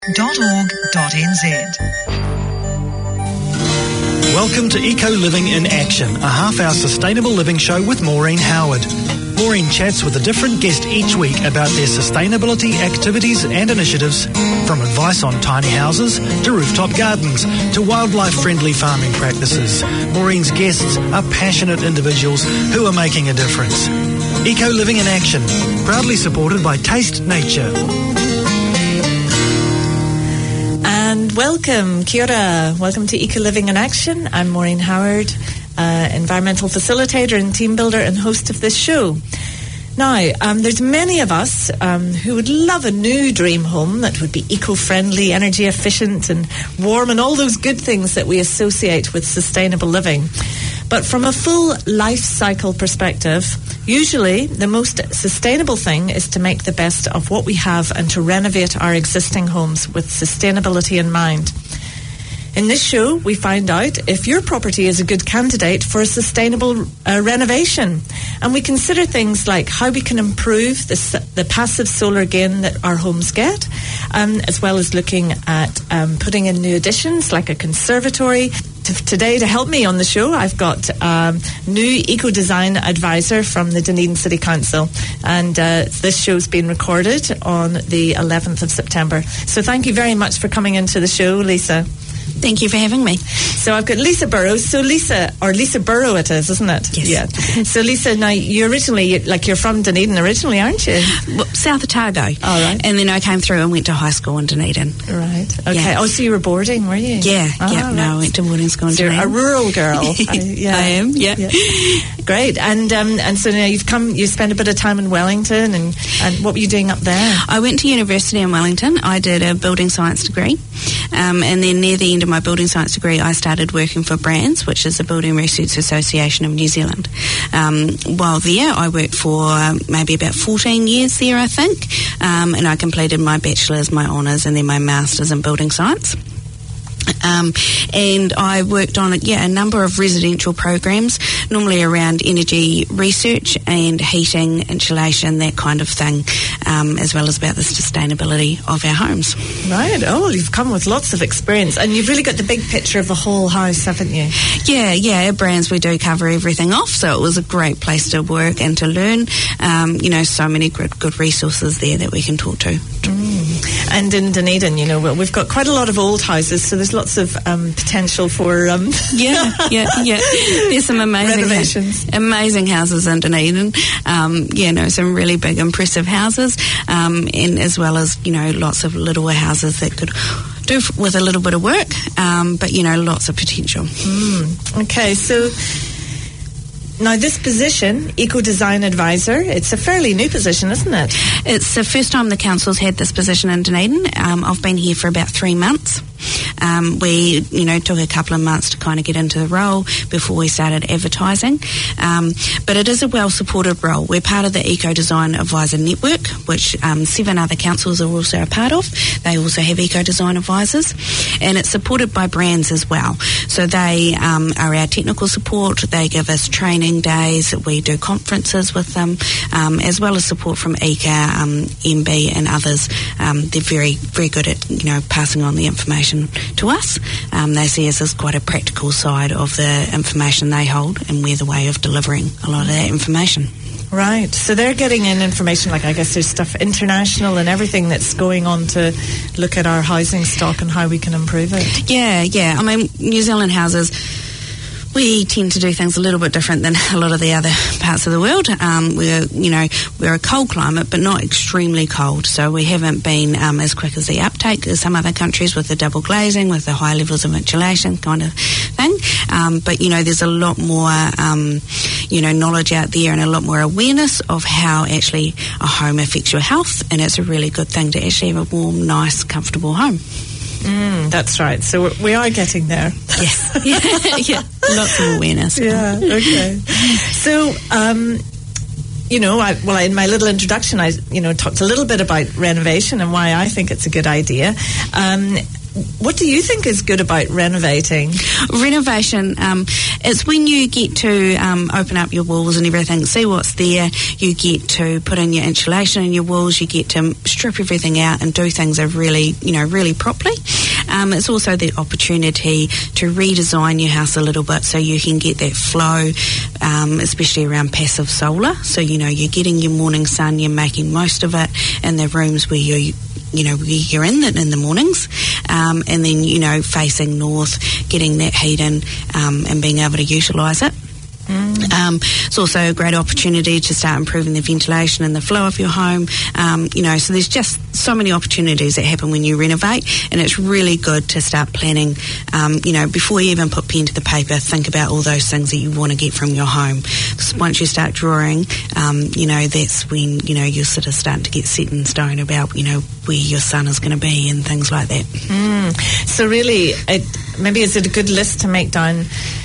Welcome to Eco Living in Action, a half-hour sustainable living show with Maureen Howard. Maureen chats with a different guest each week about their sustainability activities and initiatives, from advice on tiny houses to rooftop gardens to wildlife-friendly farming practices. Maureen's guests are passionate individuals who are making a difference. Eco Living in Action, proudly supported by Taste Nature. And welcome, kia ora. Welcome to Eco Living in Action. I'm Maureen Howard, environmental facilitator and team builder and host of this show. Now, there's many of us who would love a new dream home that would be eco-friendly, energy efficient and warm and all those good things that we associate with sustainable living. But from a full life cycle perspective, usually the most sustainable thing is to make the best of what we have and to renovate our existing homes with sustainability in mind. In this show, we find out if your property is a good candidate for a sustainable renovation. And we consider things like how we can improve the passive solar gain that our homes get, as well as looking at putting in new additions like a conservatory. Today, to help me on the show, I've got new eco-design advisor from the Dunedin City Council. And this show's been recorded on the 11th of September. So thank you very much for coming into the show, Lisa. Thank you for having me. So I've got Lisa Burrows. So Lisa Burrow it is, isn't it? Yes. Yeah. So Lisa, now you originally, you're from Dunedin originally, aren't you? Well, South Otago. All right. And then I came through and went to high school in Dunedin. Right. Okay. Yeah. Oh, so you were boarding, were you? Yeah. Yeah. Right. No, I went to boarding school in Dunedin. You're a rural girl. Yeah. I am. Yeah. Great. And so now you spent a bit of time in Wellington, and what were you doing up there? I went to university in Wellington. I did a building science degree. And then near the end of my building science degree, I started working for BRANZ, which is the Building Research Association of New Zealand. While there, I worked for maybe about 14 years there, I think, and I completed my bachelor's, my honours, and then my master's in building science. And I worked on a number of residential programs, normally around energy research and heating, insulation, that kind of thing, as well as about the sustainability of our homes. Right. Oh, you've come with lots of experience, and you've really got the big picture of the whole house, haven't you? Yeah. At BRANZ we do cover everything off, so it was a great place to work and to learn. So many good resources there that we can talk to. And in Dunedin, we've got quite a lot of old houses, so there's lots of potential for There's some amazing houses in Dunedin. Some really big, impressive houses, and as well as lots of littler houses that could do with a little bit of work, but lots of potential. Okay, so. Now, this position, Eco-Design Advisor, it's a fairly new position, isn't it? It's the first time the council's had this position in Dunedin. I've been here for about 3 months. We, took a couple of months to kind of get into the role before we started advertising. But it is a well-supported role. We're part of the Eco-Design Advisor Network, which 7 other councils are also a part of. They also have Eco-Design Advisors. And it's supported by BRANZ as well. So they are our technical support. They give us training days. We do conferences with them, as well as support from ECA, MB and others. They're very, very good at, passing on the information to us. They see us as quite a practical side of the information they hold, and we're the way of delivering a lot of that information. Right. So they're getting in information, like I guess there's stuff international and everything that's going on to look at our housing stock and how we can improve it. Yeah. I mean, New Zealand houses, we tend to do things a little bit different than a lot of the other parts of the world. We're a cold climate, but not extremely cold. So we haven't been as quick as the uptake as some other countries with the double glazing, with the high levels of insulation kind of thing. But there's a lot more, knowledge out there and a lot more awareness of how actually a home affects your health. And it's a really good thing to actually have a warm, nice, comfortable home. That's right. So we are getting there. Yes. Yeah. Lots of awareness. Yeah. Okay. So, in my little introduction, I talked a little bit about renovation and why I think it's a good idea. what do you think is good about renovating? Renovation, it's when you get to open up your walls and everything, see what's there. You get to put in your insulation in your walls. You get to strip everything out and do things really properly. It's also the opportunity to redesign your house a little bit so you can get that flow, especially around passive solar. So, you're getting your morning sun, you're making most of it in the rooms where you're in the mornings, and then, facing north, getting that heat in, and being able to utilise it. It's also a great opportunity to start improving the ventilation and the flow of your home. So there's just so many opportunities that happen when you renovate, and it's really good to start planning, before you even put pen to the paper, think about all those things that you want to get from your home. Because once you start drawing, that's when, you're sort of starting to get set in stone about, where your sun is going to be and things like that. So really, maybe is it a good list to make down,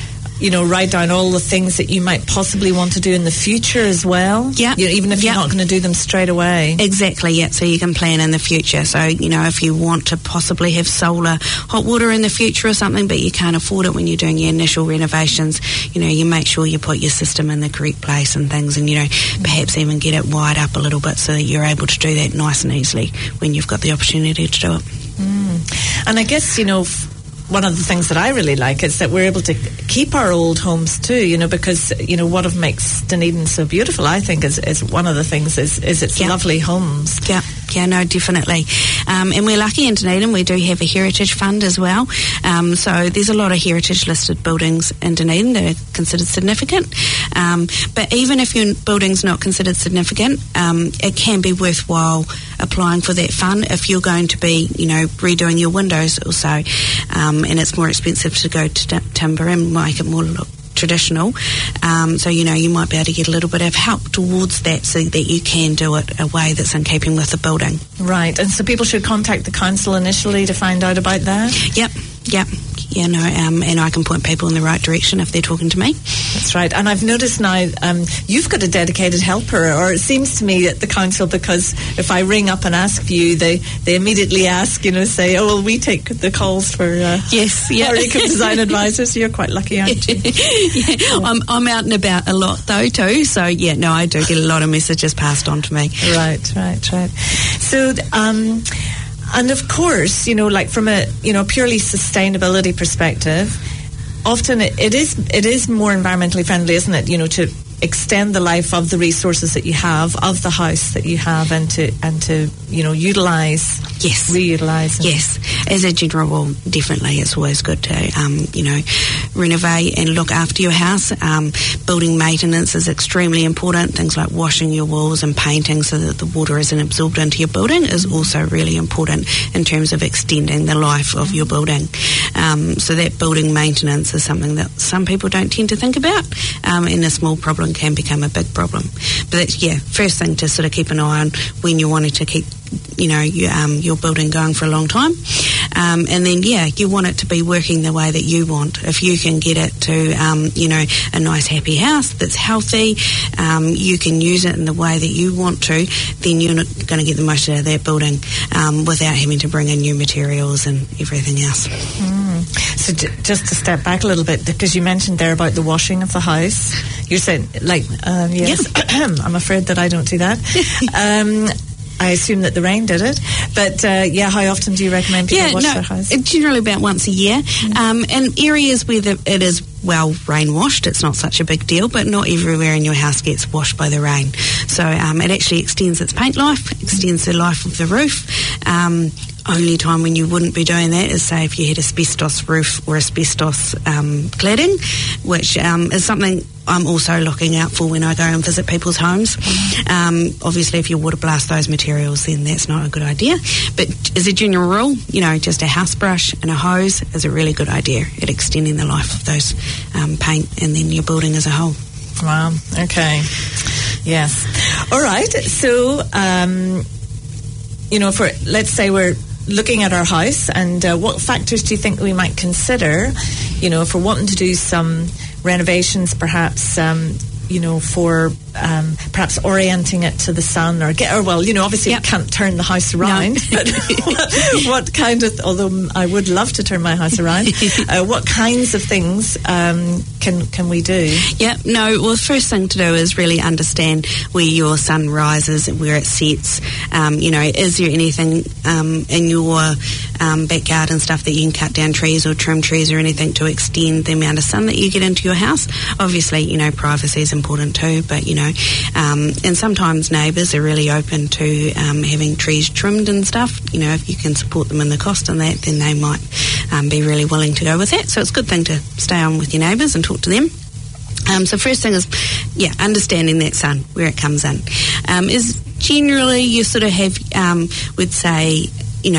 write down all the things that you might possibly want to do in the future as well? Yeah. Even if you're not going to do them straight away. Exactly, yeah. So you can plan in the future. So, if you want to possibly have solar hot water in the future or something, but you can't afford it when you're doing your initial renovations, you make sure you put your system in the correct place and things, and, perhaps even get it wired up a little bit so that you're able to do that nice and easily when you've got the opportunity to do it. And I guess, one of the things that I really like is that we're able to keep our old homes too, because, what makes Dunedin so beautiful, I think, is one of the things is its lovely homes. Yeah, no, definitely. And we're lucky in Dunedin, we do have a heritage fund as well. So there's a lot of heritage listed buildings in Dunedin that are considered significant. But even if your building's not considered significant, it can be worthwhile applying for that fund if you're going to be, redoing your windows also. And it's more expensive to go to timber and make it more look traditional. So, you might be able to get a little bit of help towards that so that you can do it a way that's in keeping with the building. Right. And so people should contact the council initially to find out about that? Yep. Yeah, no, and I can point people in the right direction if they're talking to me. That's right. And I've noticed now you've got a dedicated helper, or it seems to me at the council, because if I ring up and ask for you, they immediately ask, say, oh, well, we take the calls for our Eco Design advisors. So you're quite lucky, aren't you? Yeah. I'm out and about a lot though too, so I do get a lot of messages passed on to me. Right. So and of course, like from a purely sustainability perspective, often it is more environmentally friendly, isn't it? To extend the life of the resources that you have, of the house that you have, and to utilise, reutilize. Yes, as a general rule, definitely, it's always good to renovate and look after your house. Building maintenance is extremely important. Things like washing your walls and painting so that the water isn't absorbed into your building is also really important in terms of extending the life of your building. So that building maintenance is something that some people don't tend to think about, and a small problem can become a big problem. But that's, first thing to sort of keep an eye on when you're wanting to keep your building going for a long time. And then, you want it to be working the way that you want. If you can get it to, a nice, happy house that's healthy, you can use it in the way that you want to, then you're not going to get the most out of that building without having to bring in new materials and everything else. So just to step back a little bit, because you mentioned there about the washing of the house, you're saying, yes, I'm afraid that I don't do that. I assume that the rain did it. But, how often do you recommend people wash their house? Generally about once a year. In areas where it is well rain-washed, it's not such a big deal, but not everywhere in your house gets washed by the rain. So it actually extends its paint life, extends the life of the roof. Only time when you wouldn't be doing that is, say, if you had asbestos roof or asbestos cladding, which is something I'm also looking out for when I go and visit people's homes. Obviously, if you water blast those materials, then that's not a good idea. But as a general rule, just a house brush and a hose is a really good idea at extending the life of those paint and then your building as a whole. Wow. Okay. Yes. All right. So, let's say we're looking at our house, and what factors do you think we might consider, if we're wanting to do some renovations, perhaps, for perhaps orienting it to the sun, obviously you can't turn the house around, but what kind of, although I would love to turn my house around, what kinds of things can we do? Well, the first thing to do is really understand where your sun rises, where it sets. Is there anything in your backyard and stuff that you can cut down trees or trim trees or anything to extend the amount of sun that you get into your house? Obviously, privacy is important too, but and sometimes neighbours are really open to having trees trimmed and stuff. If you can support them in the cost and that, then they might be really willing to go with that. So it's a good thing to stay on with your neighbours and talk to them. So first thing is, understanding that sun, where it comes in. Is generally you sort of have, we'd say,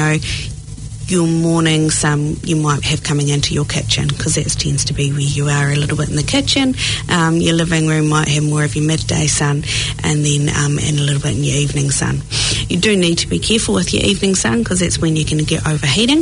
your morning sun you might have coming into your kitchen, because that tends to be where you are a little bit in the kitchen. Your living room might have more of your midday sun, and then and a little bit in your evening sun. You do need to be careful with your evening sun, because that's when you can get overheating.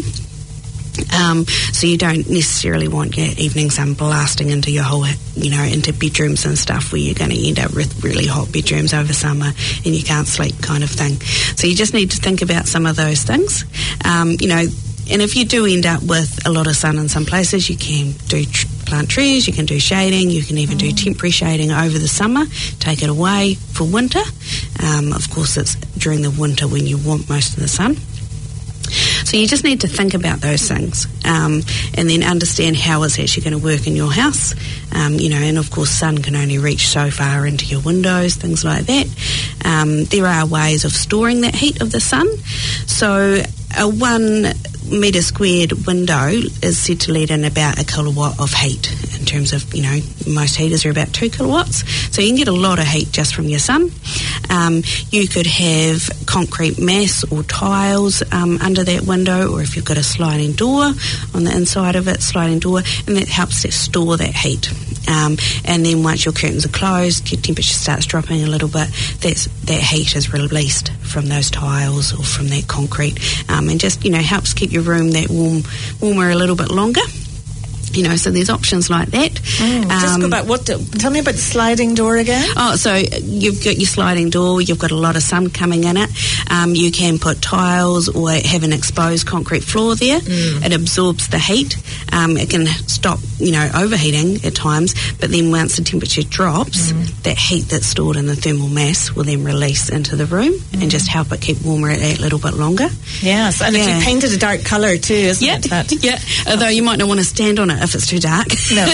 So you don't necessarily want your evening sun blasting into your whole, into bedrooms and stuff, where you're going to end up with really hot bedrooms over summer and you can't sleep kind of thing. So you just need to think about some of those things. And if you do end up with a lot of sun in some places, you can do plant trees, you can do shading, you can even do temporary shading over the summer, take it away for winter. Of course, it's during the winter when you want most of the sun. So you just need to think about those things, and then understand how it's actually going to work in your house. And of course sun can only reach so far into your windows, things like that. There are ways of storing that heat of the sun. So a 1 metre squared window is said to let in about 1 kilowatt of heat. In terms of, most heaters are about 2 kilowatts. So you can get a lot of heat just from your sun. You could have concrete mass or tiles under that window, or if you've got a sliding door on the inside of it, sliding door, and that helps to store that heat. And then once your curtains are closed, your temperature starts dropping a little bit, that heat is released from those tiles or from that concrete, and just, helps keep your room that warmer a little bit longer. So there's options like that. Just go back. Tell me about the sliding door again. So you've got your sliding door. You've got a lot of sun coming in it. You can put tiles or have an exposed concrete floor there. It absorbs the heat. It can stop, overheating at times. But then once the temperature drops, that heat that's stored in the thermal mass will then release into the room and just help it keep warmer a little bit longer. Yes, and if you painted a dark colour too, isn't it? Yeah. Although you might not want to stand on it if it's too dark. No.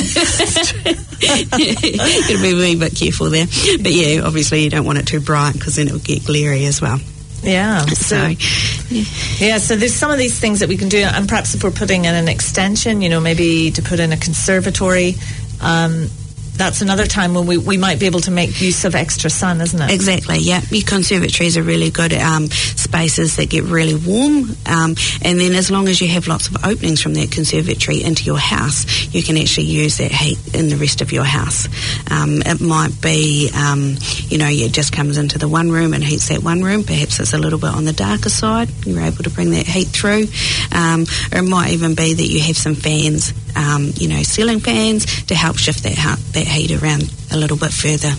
You've got to be a wee bit careful there. But obviously you don't want it too bright, because then it will get glary as well. Yeah. So there's some of these things that we can do, and perhaps if we're putting in an extension, maybe to put in a conservatory, that's another time when we might be able to make use of extra sun, isn't it? Exactly, yeah. Your conservatories are really good spaces that get really warm, and then as long as you have lots of openings from that conservatory into your house, you can actually use that heat in the rest of your house. It might be, it just comes into the one room and heats that one room. Perhaps it's a little bit on the darker side. You're able to bring that heat through. Or it might even be that you have some fans, ceiling fans, to help shift that heat around a little bit further.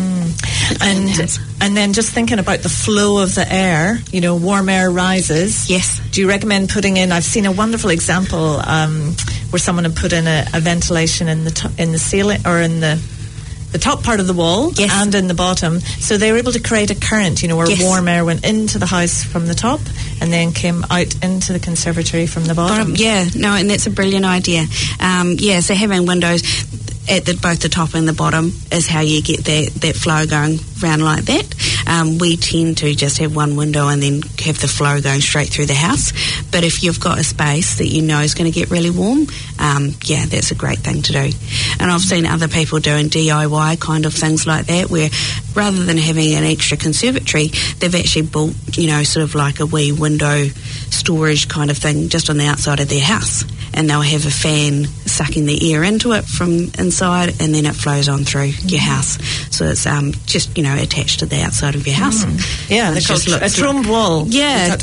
And then just thinking about the flow of the air, warm air rises. Yes. Do you recommend putting in? I've seen a wonderful example where someone had put in a ventilation in the ceiling, or in the top part of the wall, and in the bottom, so they were able to create a current, where warm air went into the house from the top and then came out into the conservatory from the bottom. And that's a brilliant idea. So having windows at both the top and the bottom is how you get that flow going round like that. We tend to just have one window and then have the flow going straight through the house. But if you've got a space that is going to get really warm, that's a great thing to do. And I've seen other people doing DIY kind of things like that, where rather than having an extra conservatory, they've actually built, sort of like a wee window storage kind of thing just on the outside of their house, and they'll have a fan sucking the air into it from inside, and then it flows on through your house. So it's just, attached to the outside of your house. Yeah, they're called a trombe wall. Yeah.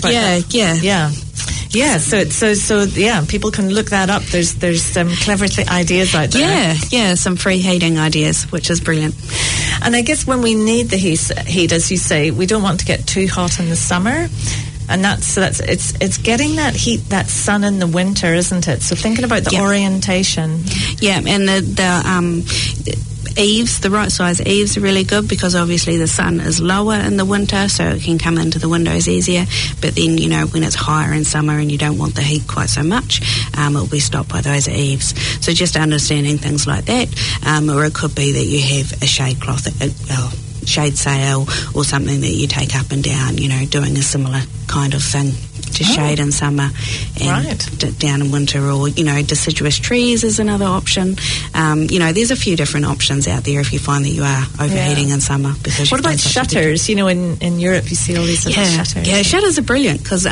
So people can look that up. There's some clever ideas out there. Yeah, some free heating ideas, which is brilliant. And I guess when we need the heat, as you say, we don't want to get too hot in the summer. And it's getting that heat, that sun in the winter, isn't it? So thinking about the orientation. Yeah, and the eaves, the right size eaves are really good, because obviously the sun is lower in the winter, so it can come into the windows easier. But then, when it's higher in summer and you don't want the heat quite so much, it'll be stopped by those eaves. So just understanding things like that, or it could be that you have a shade cloth, shade sail, or something that you take up and down, doing a similar kind of thing to shade in summer and down in winter, or deciduous trees is another option. There's a few different options out there if you find that you are overheating in summer. Because what about shutters? In Europe you see all these little shutters. Yeah, shutters are brilliant, because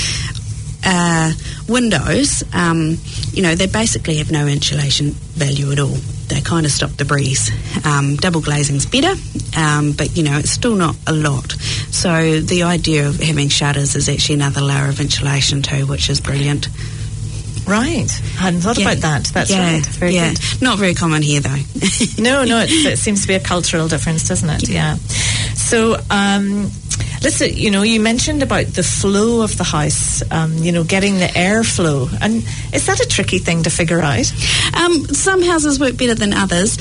windows, they basically have no insulation value at all. They kind of stop the breeze. Double glazing's better, but it's still not a lot. So the idea of having shutters is actually another layer of insulation too, which is brilliant. Right, I hadn't thought about that. That's right. Very good. Not very common here though. No, it seems to be a cultural difference, doesn't it? Yeah. So, listen, you mentioned about the flow of the house, getting the airflow. And is that a tricky thing to figure out? Some houses work better than others.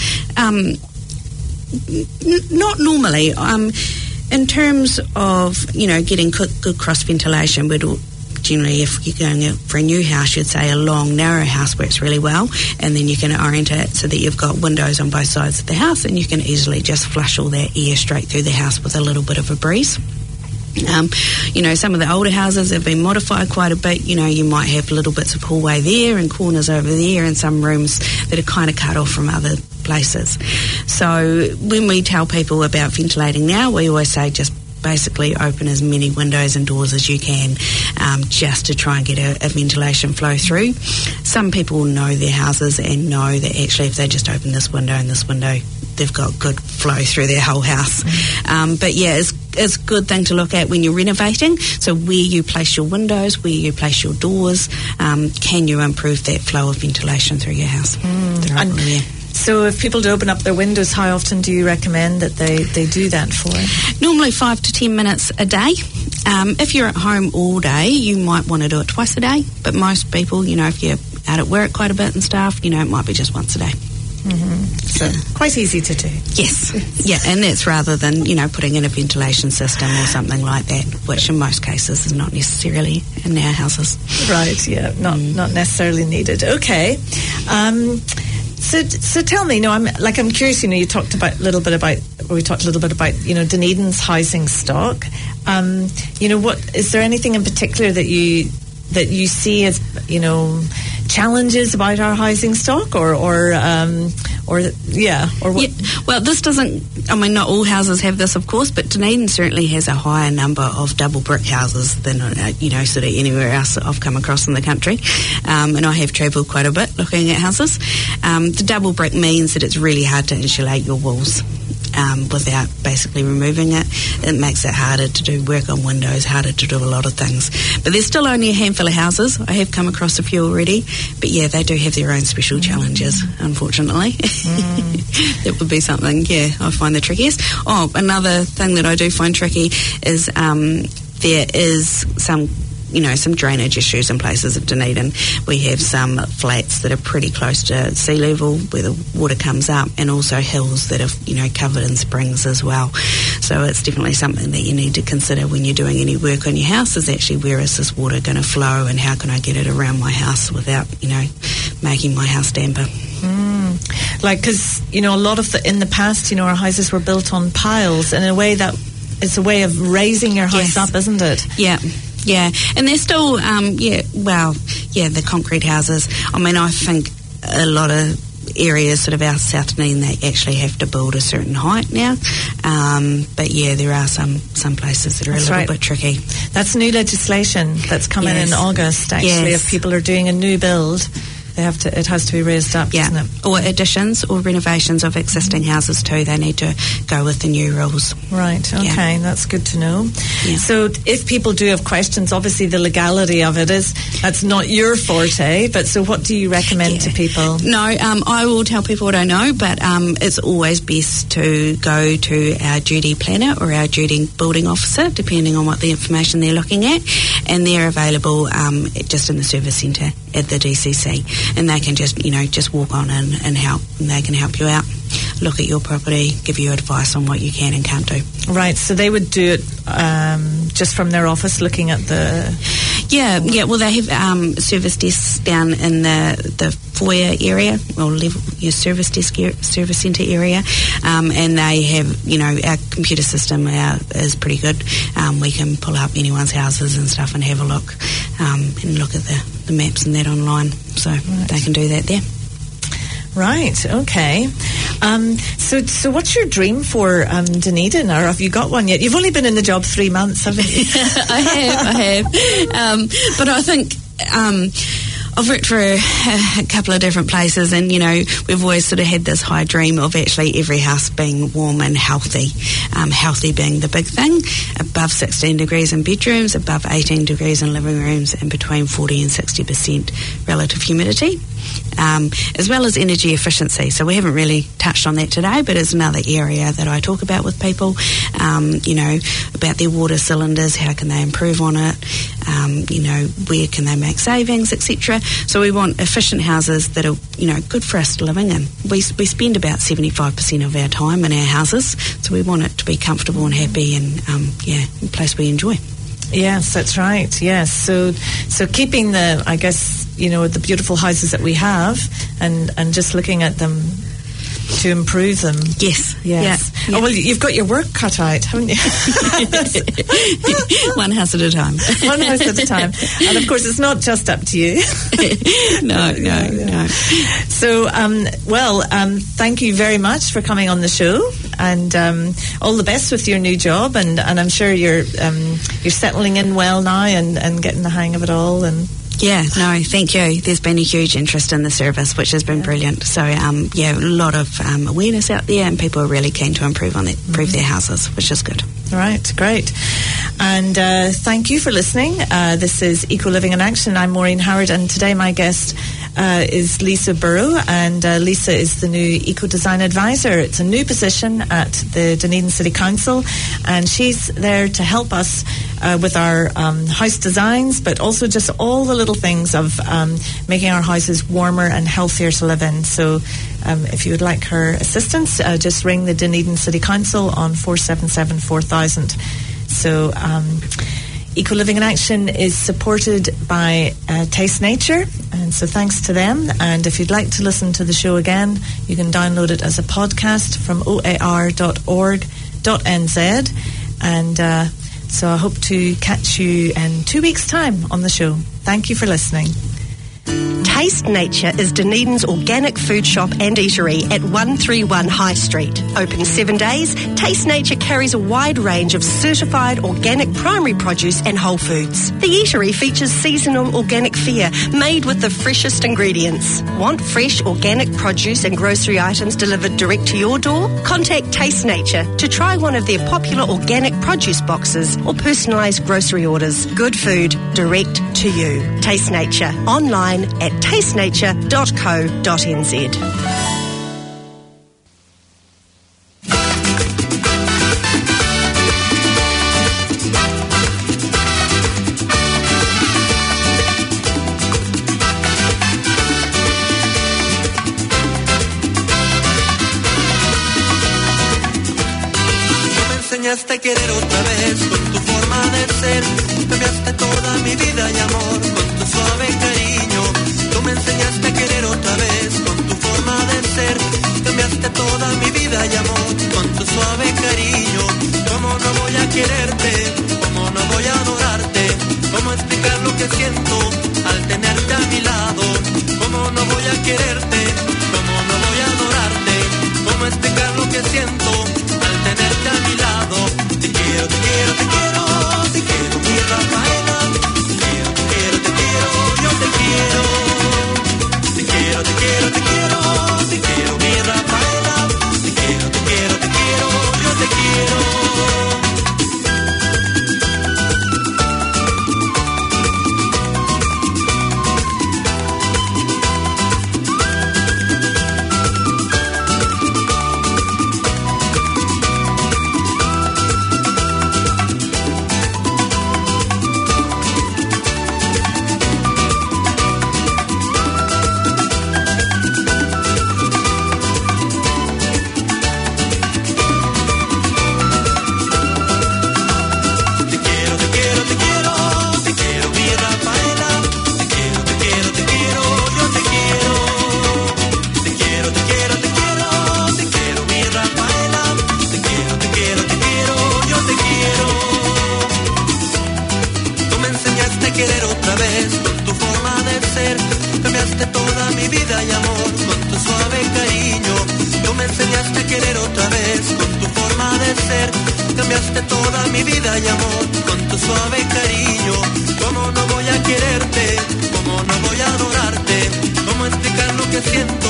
Not normally. In terms of, getting good cross ventilation, generally, if you're going out for a new house, you'd say a long, narrow house works really well, and then you can orient it so that you've got windows on both sides of the house, and you can easily just flush all that air straight through the house with a little bit of a breeze. Some of the older houses have been modified quite a bit. You might have little bits of hallway there and corners over there, and some rooms that are kind of cut off from other places. So when we tell people about ventilating now, we always say just basically open as many windows and doors as you can, just to try and get a ventilation flow through. Some people know their houses and know that actually if they just open this window and this window, they've got good flow through their whole house. But yeah, it's a good thing to look at when you're renovating. So where you place your windows, where you place your doors, can you improve that flow of ventilation through your house? So if people do open up their windows, how often do you recommend that they do that for? Normally 5 to 10 minutes a day. If you're at home all day, you might want to do it twice a day. But most people, if you're out at work quite a bit and stuff, it might be just once a day. So quite easy to do. Yes. Yeah, and that's rather than, putting in a ventilation system or something like that, which in most cases is not necessarily in our houses. Right, yeah, not necessarily needed. Okay. So tell me, I'm curious. We talked a little bit about Dunedin's housing stock. What is there anything in particular that you see as challenges about our housing stock, or what? Yeah, well, this doesn't. Not all houses have this, of course, but Dunedin certainly has a higher number of double brick houses than sort of anywhere else that I've come across in the country. And I have travelled quite a bit looking at houses. The double brick means that it's really hard to insulate your walls. Without basically removing it. It makes it harder to do work on windows, harder to do a lot of things. But there's still only a handful of houses. I have come across a few already. But yeah, they do have their own special challenges, unfortunately. That would be something, I find the trickiest. Oh, another thing that I do find tricky is there is some drainage issues in places of Dunedin. We have some flats that are pretty close to sea level where the water comes up, and also hills that are, covered in springs as well. So it's definitely something that you need to consider when you're doing any work on your house, is actually where is this water going to flow, and how can I get it around my house without, making my house damper. Because, a lot of in the past, our houses were built on piles, in a way that it's a way of raising your house up, isn't it? Yeah, and they're still, the concrete houses. I think a lot of areas sort of out South Dunedin, they actually have to build a certain height now. But yeah, there are some places that are a little bit tricky. That's new legislation that's coming in August, actually. If people are doing a new build, it has to be raised up, doesn't it? Or additions or renovations of existing houses too. They need to go with the new rules. Right, okay, that's good to know. Yeah. So if people do have questions, obviously the legality of that's not your forte, but so what do you recommend to people? No, I will tell people what I know, but it's always best to go to our duty planner or our duty building officer, depending on what the information they're looking at, and they're available just in the service centre at the DCC, and they can just walk on in and help, and they can help you out, look at your property, give you advice on what you can and can't do. Right, so they would do it just from their office, looking at the... Yeah, well, they have service desks down in the foyer area, or your service desk, service centre area, and they have, our computer system is pretty good. We can pull up anyone's houses and stuff and have a look, and look at the maps and that online, so they can do that there. Right, okay. So what's your dream for Dunedin, or have you got one yet? You've only been in the job 3 months, haven't you? I have. But I think I've worked for a couple of different places, and we've always sort of had this high dream of actually every house being warm and healthy. Healthy being the big thing, above 16 degrees in bedrooms, above 18 degrees in living rooms, and between 40 and 60% relative humidity. As well as energy efficiency. So we haven't really touched on that today, but it's another area that I talk about with people, about their water cylinders, how can they improve on it, where can they make savings, etc. So we want efficient houses that are, good for us to living in. We spend about 75% of our time in our houses, so we want it to be comfortable and happy and, a place we enjoy. Yes, that's right. Yes, so keeping the beautiful houses that we have, and just looking at them to improve them. Yes. Yeah. Oh, well, you've got your work cut out, haven't you? One house at a time. One house at a time. And of course, it's not just up to you. No. So, thank you very much for coming on the show, and all the best with your new job. And I'm sure you're settling in well now and getting the hang of it all. And yeah, no, thank you. There's been a huge interest in the service, which has been brilliant. So, a lot of awareness out there, and people are really keen to improve their houses, which is good. Right, great. And thank you for listening. This is Eco Living in Action. I'm Maureen Howard, and today my guest is Lisa Burrow, and Lisa is the new Eco Design Advisor. It's a new position at the Dunedin City Council, and she's there to help us with our house designs, but also just all the little things of making our houses warmer and healthier to live in. So if you would like her assistance, just ring the Dunedin City Council on 477 4000. So Eco Living in Action is supported by Taste Nature, and so thanks to them. And if you'd like to listen to the show again, you can download it as a podcast from oar.org.nz. And so I hope to catch you in 2 weeks' time on the show. Thank you for listening. Taste Nature is Dunedin's organic food shop and eatery at 131 High Street. Open 7 days, Taste Nature carries a wide range of certified organic primary produce and whole foods. The eatery features seasonal organic fare made with the freshest ingredients. Want fresh organic produce and grocery items delivered direct to your door? Contact Taste Nature to try one of their popular organic produce boxes or personalised grocery orders. Good food direct to you. Taste Nature. Online at tastenature.co.nz. Enseñaste a querer otra vez con tu forma de ser, cambiaste toda mi vida y amor con tu suave cariño. Tú me enseñaste a querer otra vez con tu forma de ser, cambiaste toda mi vida y amor con tu suave cariño. ¿Cómo no voy a quererte? ¿Cómo no voy a adorarte? ¿Cómo explicar lo que siento al tenerte a mi lado? ¿Cómo no voy a quererte? ¿Cómo no voy ser. Cambiaste toda mi vida y amor con tu suave cariño. Tú me enseñaste a querer otra vez con tu forma de ser. Cambiaste toda mi vida y amor con tu suave cariño. ¿Cómo no voy a quererte? ¿Cómo no voy a adorarte? ¿Cómo explicar lo que siento